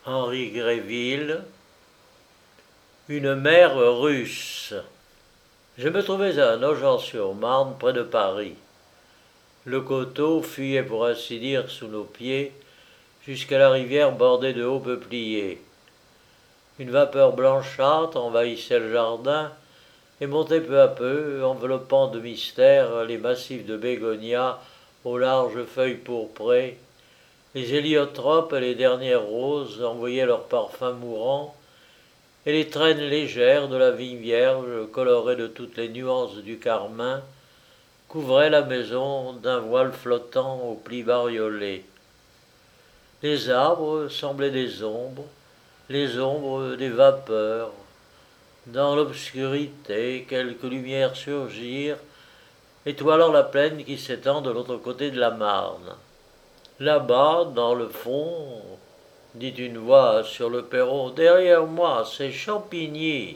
Henri Gréville, une mère russe. Je me trouvais à Nogent-sur-Marne, près de Paris. Le coteau fuyait pour ainsi dire sous nos pieds jusqu'à la rivière bordée de hauts peupliers. Une vapeur blanchâtre envahissait le jardin et montait peu à peu, enveloppant de mystère les massifs de bégonias aux larges feuilles pourprées. Les héliotropes et les dernières roses envoyaient leurs parfums mourants, et les traînes légères de la vigne vierge, colorées de toutes les nuances du carmin, couvraient la maison d'un voile flottant aux plis bariolés. Les arbres semblaient des ombres, les ombres des vapeurs. Dans l'obscurité, quelques lumières surgirent, étoilant la plaine qui s'étend de l'autre côté de la Marne. Là-bas, dans le fond, dit une voix sur le perron, derrière moi, c'est Champigny.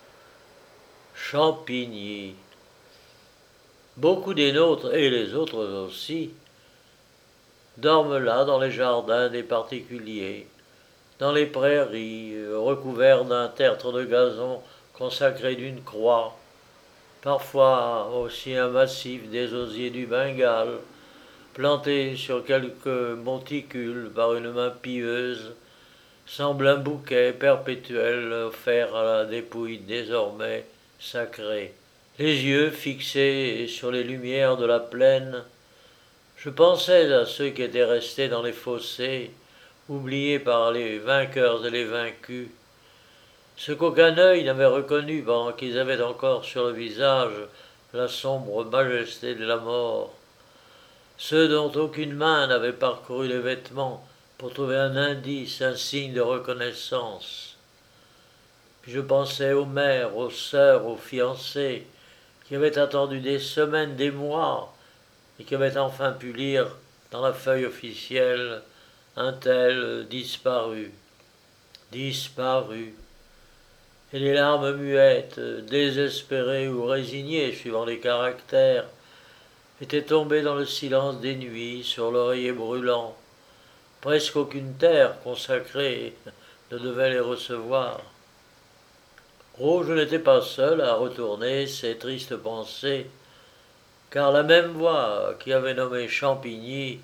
Champigny. Beaucoup des nôtres, et les autres aussi, dorment là dans les jardins des particuliers, dans les prairies, recouverts d'un tertre de gazon consacré d'une croix, parfois aussi un massif des osiers du Bengale, planté sur quelques monticules par une main pieuse, semble un bouquet perpétuel offert à la dépouille désormais sacrée. Les yeux fixés sur les lumières de la plaine, je pensais à ceux qui étaient restés dans les fossés, oubliés par les vainqueurs et les vaincus, ceux qu'aucun œil n'avait reconnus pendant qu'ils avaient encore sur le visage la sombre majesté de la mort, ceux dont aucune main n'avait parcouru les vêtements pour trouver un indice, un signe de reconnaissance. Puis je pensais aux mères, aux sœurs, aux fiancés, qui avaient attendu des semaines, des mois, et qui avaient enfin pu lire dans la feuille officielle un tel disparu, disparu. Et les larmes muettes, désespérées ou résignées suivant les caractères, étaient tombées dans le silence des nuits sur l'oreiller brûlant. Presque aucune terre consacrée ne devait les recevoir. Oh, je n'étais pas seul à retourner ces tristes pensées, car la même voix qui avait nommé Champigny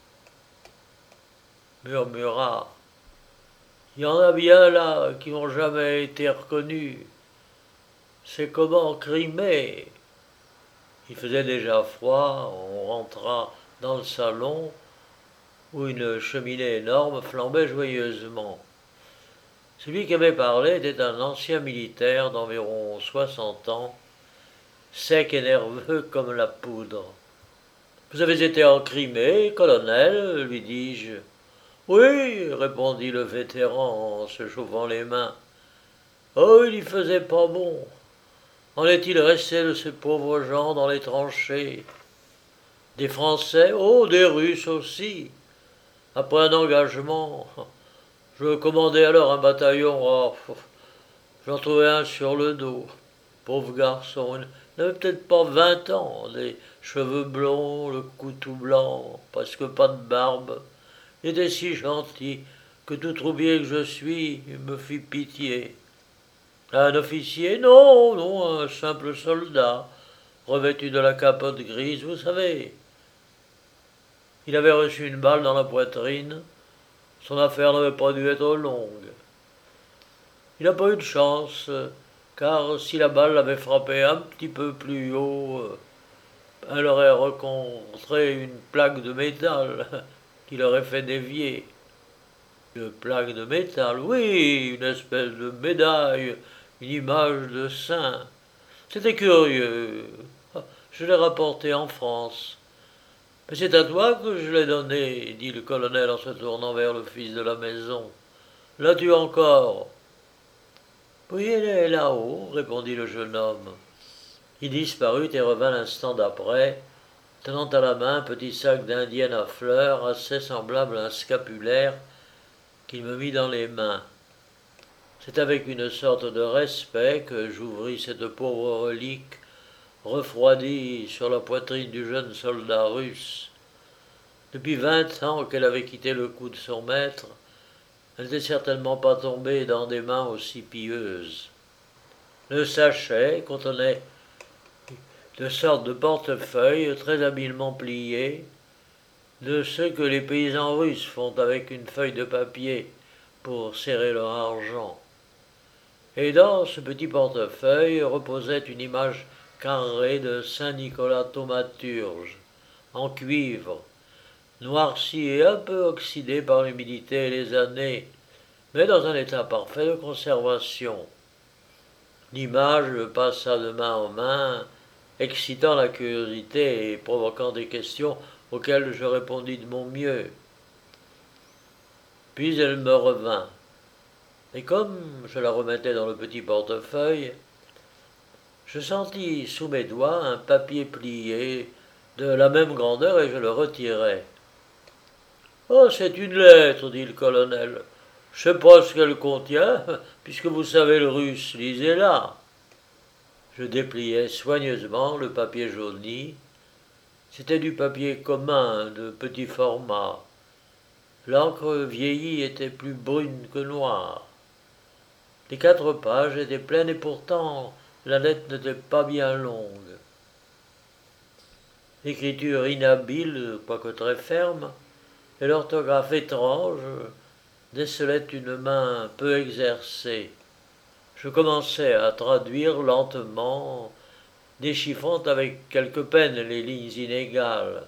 murmura: il y en a bien là qui n'ont jamais été reconnus. C'est comment Crimée. Il faisait déjà froid, on rentra dans le salon où une cheminée énorme flambait joyeusement. Celui qui avait parlé était un ancien militaire d'environ 60 ans, sec et nerveux comme la poudre. Vous avez été en Crimée, colonel, lui dis-je. Oui, répondit le vétéran en se chauffant les mains. Oh, il y faisait pas bon. En est-il resté de ces pauvres gens dans les tranchées? Des Français? Oh, des Russes aussi. Après un engagement, je commandais alors un bataillon. Oh, j'en trouvais un sur le dos. Pauvre garçon, il n'avait peut-être pas 20 ans, des cheveux blonds, le cou tout blanc, presque pas de barbe. Il était si gentil que tout troublier que je suis, il me fit pitié. Un officier? Non, non, un simple soldat, revêtu de la capote grise, vous savez. Il avait reçu une balle dans la poitrine. Son affaire n'avait pas dû être longue. Il n'a pas eu de chance, car si la balle l'avait frappé un petit peu plus haut, elle aurait rencontré une plaque de métal qui l'aurait fait dévier. Une plaque de métal, oui, une espèce de médaille, une image de saint. C'était curieux. Je l'ai rapporté en France. Mais c'est à toi que je l'ai donné, dit le colonel en se tournant vers le fils de la maison. L'as-tu encore? Oui, elle est là-haut, répondit le jeune homme. Il disparut et revint l'instant d'après, tenant à la main un petit sac d'indienne à fleurs assez semblable à un scapulaire qu'il me mit dans les mains. C'est avec une sorte de respect que j'ouvris cette pauvre relique refroidie sur la poitrine du jeune soldat russe. Depuis 20 ans qu'elle avait quitté le cou de son maître, Elle n'était certainement pas tombée dans des mains aussi pieuses. Le sachet contenait de sortes de portefeuilles très habilement pliés, de ceux que les paysans russes font avec une feuille de papier pour serrer leur argent. Et dans ce petit portefeuille reposait une image carrée de Saint Nicolas thaumaturge, en cuivre, noirci et un peu oxydé par l'humidité et les années, mais dans un état parfait de conservation. L'image passa de main en main, excitant la curiosité et provoquant des questions auxquelles je répondis de mon mieux. Puis elle me revint, et comme je la remettais dans le petit portefeuille, je sentis sous mes doigts un papier plié de la même grandeur et je le retirai. Oh, c'est une lettre, dit le colonel. Je sais pas ce qu'elle contient, puisque vous savez le russe, lisez-la. Je dépliai soigneusement le papier jauni. C'était du papier commun, de petit format. L'encre vieillie était plus brune que noire. Les 4 pages étaient pleines et pourtant la lettre n'était pas bien longue. L'écriture inhabile, quoique très ferme, et l'orthographe étrange décelaient une main peu exercée. Je commençai à traduire lentement, déchiffrant avec quelque peine les lignes inégales.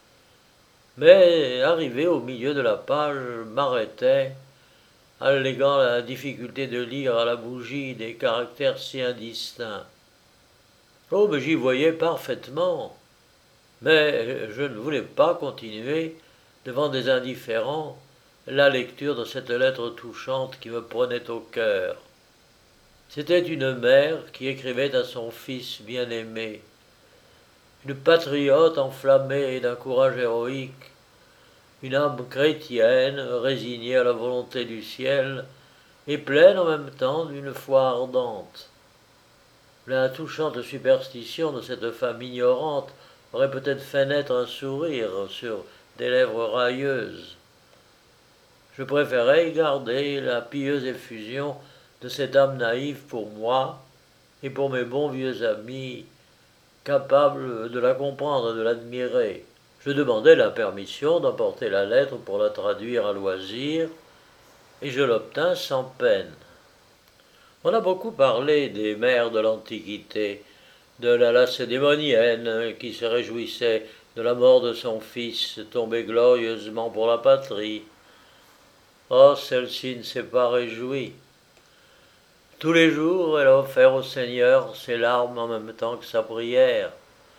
Mais, arrivé au milieu de la page, je m'arrêtai, alléguant la difficulté de lire à la bougie des caractères si indistincts. Oh, mais j'y voyais parfaitement. Mais je ne voulais pas continuer, devant des indifférents, la lecture de cette lettre touchante qui me prenait au cœur. C'était une mère qui écrivait à son fils bien-aimé, une patriote enflammée d'un courage héroïque, une âme chrétienne résignée à la volonté du ciel et pleine en même temps d'une foi ardente. La touchante superstition de cette femme ignorante aurait peut-être fait naître un sourire sur des lèvres railleuses. Je préférais garder la pieuse effusion de cette âme naïve pour moi et pour mes bons vieux amis, capables de la comprendre et de l'admirer. Je demandai la permission d'emporter la lettre pour la traduire à loisir, et je l'obtins sans peine. On a beaucoup parlé des mères de l'Antiquité, de la Lacédémonienne qui se réjouissait de la mort de son fils tombé glorieusement pour la patrie. Oh, celle-ci ne s'est pas réjouie. Tous les jours, elle a offert au Seigneur ses larmes en même temps que sa prière.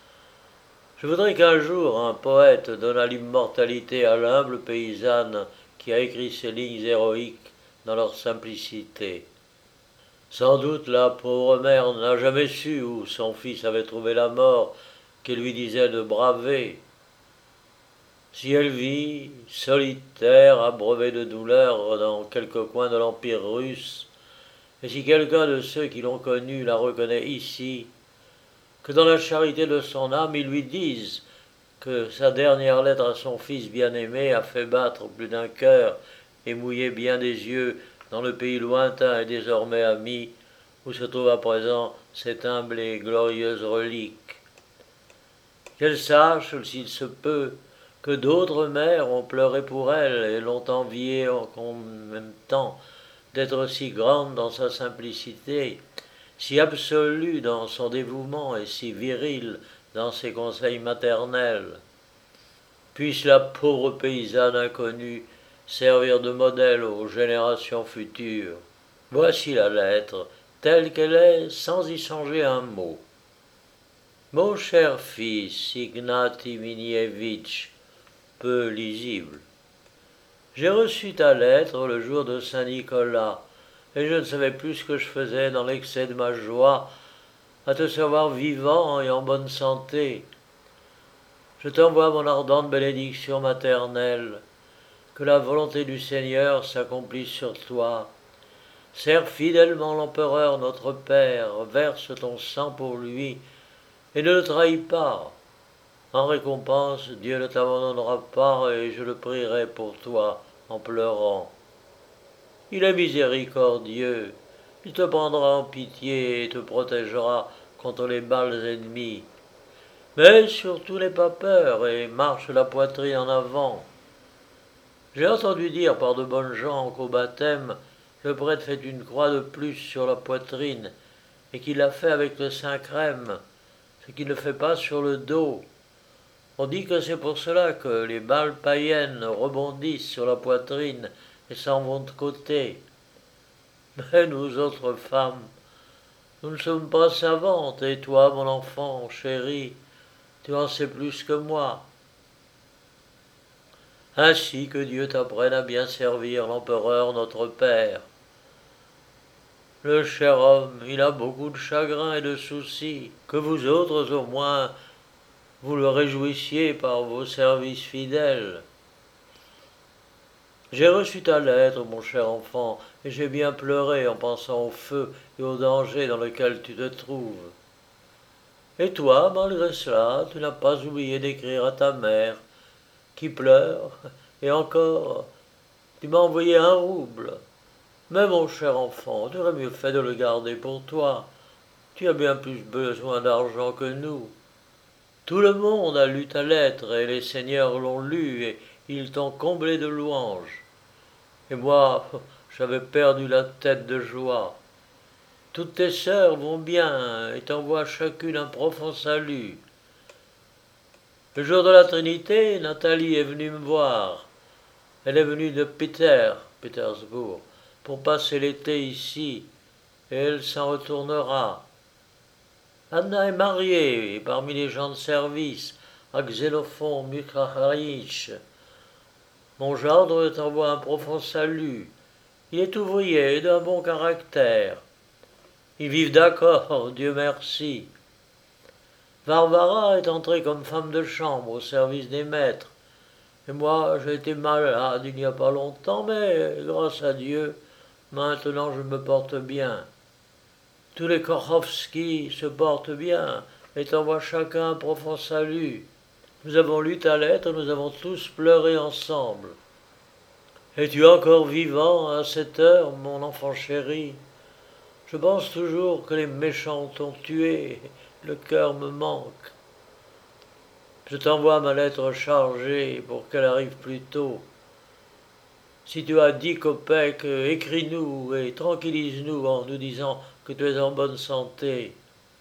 Je voudrais qu'un jour un poète donnât l'immortalité à l'humble paysanne qui a écrit ces lignes héroïques dans leur simplicité. Sans doute la pauvre mère n'a jamais su où son fils avait trouvé la mort qui lui disait de braver. Si elle vit, solitaire, abreuvée de douleur dans quelque coin de l'Empire russe, et si quelqu'un de ceux qui l'ont connue la reconnaît ici, que dans la charité de son âme il lui dise que sa dernière lettre à son fils bien-aimé a fait battre plus d'un cœur et mouiller bien des yeux dans le pays lointain et désormais ami où se trouve à présent cette humble et glorieuse relique. Qu'elle sache, s'il se peut, que d'autres mères ont pleuré pour elle et l'ont enviée en même temps d'être si grande dans sa simplicité, si absolue dans son dévouement et si virile dans ses conseils maternels. Puisse la pauvre paysanne inconnue servir de modèle aux générations futures. Voici la lettre, telle qu'elle est, sans y changer un mot. Mon cher fils, Ignati Minievitch, peu lisible. J'ai reçu ta lettre le jour de Saint-Nicolas, et je ne savais plus ce que je faisais dans l'excès de ma joie à te savoir vivant et en bonne santé. Je t'envoie mon ardente bénédiction maternelle. Que la volonté du Seigneur s'accomplisse sur toi. Sers fidèlement l'empereur notre Père, verse ton sang pour lui, et ne le trahis pas. En récompense, Dieu ne t'abandonnera pas, et je le prierai pour toi en pleurant. Il est miséricordieux. Il te prendra en pitié et te protégera contre les balles ennemies. Mais surtout n'aie pas peur et marche la poitrine en avant. J'ai entendu dire par de bonnes gens qu'au baptême, le prêtre fait une croix de plus sur la poitrine et qu'il la fait avec le Saint-Crème, ce qu'il ne fait pas sur le dos. On dit que c'est pour cela que les balles païennes rebondissent sur la poitrine et s'en vont de côté. Mais nous autres femmes, nous ne sommes pas savantes, et toi, mon enfant, chéri, tu en sais plus que moi. Ainsi que Dieu t'apprenne à bien servir l'empereur notre Père. Le cher homme, il a beaucoup de chagrins et de soucis, que vous autres au moins vous le réjouissiez par vos services fidèles. J'ai reçu ta lettre, mon cher enfant, et j'ai bien pleuré en pensant au feu et au danger dans lequel tu te trouves. Et toi, malgré cela, tu n'as pas oublié d'écrire à ta mère, qui pleure, et encore, tu m'as envoyé 1 rouble. Mais mon cher enfant, tu aurais mieux fait de le garder pour toi. Tu as bien plus besoin d'argent que nous. Tout le monde a lu ta lettre, et les seigneurs l'ont lue, et ils t'ont comblé de louanges. Et moi, j'avais perdu la tête de joie. Toutes tes sœurs vont bien et t'envoient chacune un profond salut. Le jour de la Trinité, Nathalie est venue me voir. Elle est venue de Pétersbourg, pour passer l'été ici, et elle s'en retournera. Anna est mariée, et parmi les gens de service, à Xénophon Mukharich. Mon gendre t'envoie un profond salut. Il est ouvrier et d'un bon caractère. Ils vivent d'accord, Dieu merci. Varvara est entrée comme femme de chambre au service des maîtres. Et moi, j'ai été malade il n'y a pas longtemps, mais grâce à Dieu, maintenant je me porte bien. Tous les Korowski se portent bien et t'envoient chacun un profond salut. Nous avons lu ta lettre, nous avons tous pleuré ensemble. Es-tu encore vivant à cette heure, mon enfant chéri? Je pense toujours que les méchants t'ont tué, le cœur me manque. Je t'envoie ma lettre chargée pour qu'elle arrive plus tôt. Si tu as 10 kopecks, écris-nous et tranquillise-nous en nous disant que tu es en bonne santé.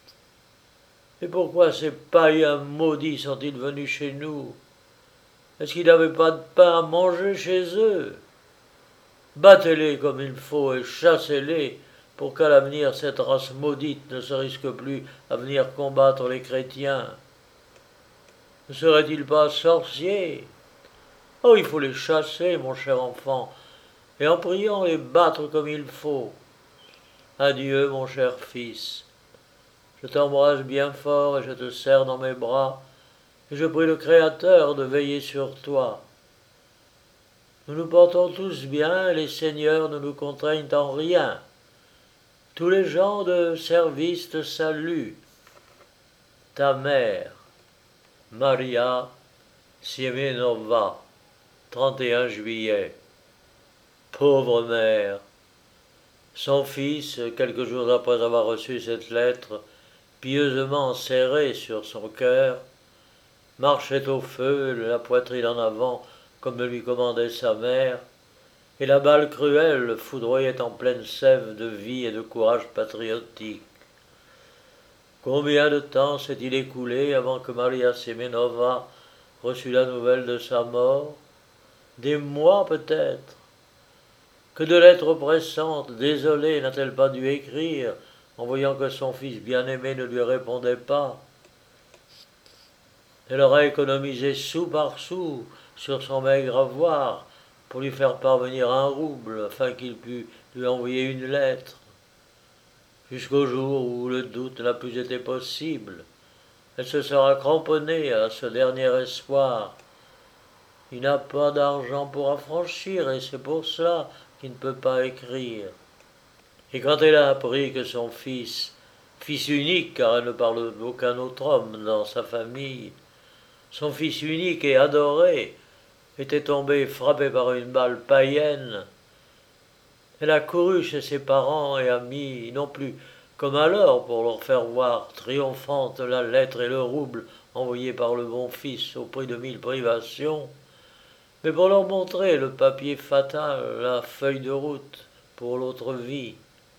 Et pourquoi ces païens maudits sont-ils venus chez nous? Est-ce qu'ils n'avaient pas de pain à manger chez eux? Battez-les comme il faut et chassez-les pour qu'à l'avenir cette race maudite ne se risque plus à venir combattre les chrétiens. Ne seraient-ils pas sorciers? Oh, il faut les chasser, mon cher enfant, et en priant les battre comme il faut. Adieu, mon cher fils. Je t'embrasse bien fort et je te serre dans mes bras, et je prie le Créateur de veiller sur toi. Nous nous portons tous bien et les seigneurs ne nous contraignent en rien. Tous les gens de service te saluent. Ta mère, Maria Siemenova, 31 juillet. Pauvre mère. Son fils, quelques jours après avoir reçu cette lettre, pieusement serrée sur son cœur, marchait au feu, la poitrine en avant, comme le lui commandait sa mère, et la balle cruelle le foudroyait en pleine sève de vie et de courage patriotique. Combien de temps s'est-il écoulé avant que Maria Semenova reçût la nouvelle de sa mort? Des mois peut-être. Que de lettres pressantes, désolée, n'a-t-elle pas dû écrire, en voyant que son fils bien-aimé ne lui répondait pas? Elle aura économisé sou par sou sur son maigre avoir pour lui faire parvenir 1 rouble afin qu'il pût lui envoyer une lettre. Jusqu'au jour où le doute n'a plus été possible, elle se sera cramponnée à ce dernier espoir. Il n'a pas d'argent pour affranchir et c'est pour cela qu'il ne peut pas écrire. Et quand elle a appris que son fils unique, car elle ne parle d'aucun autre homme dans sa famille, son fils unique et adoré, était tombé frappé par une balle païenne, Elle a couru chez ses parents et amis, non plus comme alors pour leur faire voir triomphante la lettre et le rouble envoyés par le bon fils au prix de 1000 privations, mais pour leur montrer le papier fatal, la feuille de route pour l'autre vie.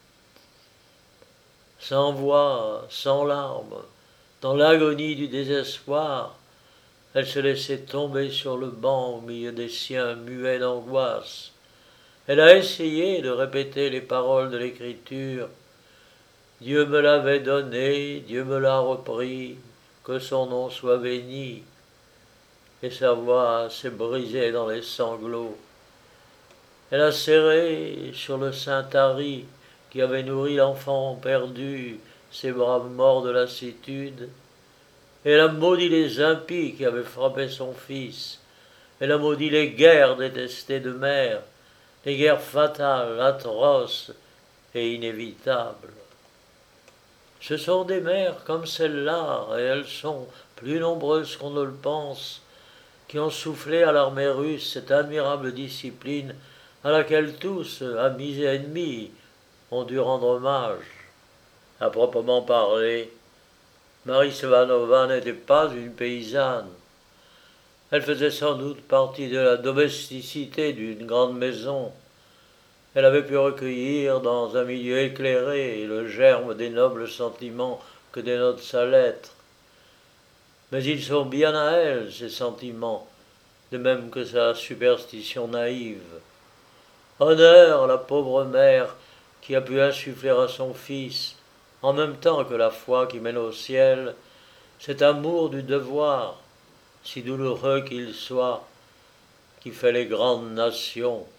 Sans voix, sans larmes, dans l'agonie du désespoir, elle se laissait tomber sur le banc au milieu des siens muets d'angoisse. Elle a essayé de répéter les paroles de l'Écriture. Dieu me l'avait donné, Dieu me l'a repris, que son nom soit béni. Et sa voix s'est brisée dans les sanglots. Elle a serré sur le Saint-Harry qui avait nourri l'enfant perdu, ses bras morts de lassitude. Elle a maudit les impies qui avaient frappé son fils. Elle a maudit les guerres détestées de mère, les guerres fatales, atroces et inévitables. Ce sont des mères comme celle-là, et elles sont plus nombreuses qu'on ne le pense, qui ont soufflé à l'armée russe cette admirable discipline à laquelle tous, amis et ennemis, ont dû rendre hommage. À proprement parler, Marie Svanova n'était pas une paysanne. Elle faisait sans doute partie de la domesticité d'une grande maison. Elle avait pu recueillir dans un milieu éclairé le germe des nobles sentiments que dénote sa lettre. Mais ils sont bien à elle, ces sentiments, de même que sa superstition naïve. Honneur à la pauvre mère qui a pu insuffler à son fils, en même temps que la foi qui mène au ciel, cet amour du devoir, si douloureux qu'il soit, qui fait les grandes nations.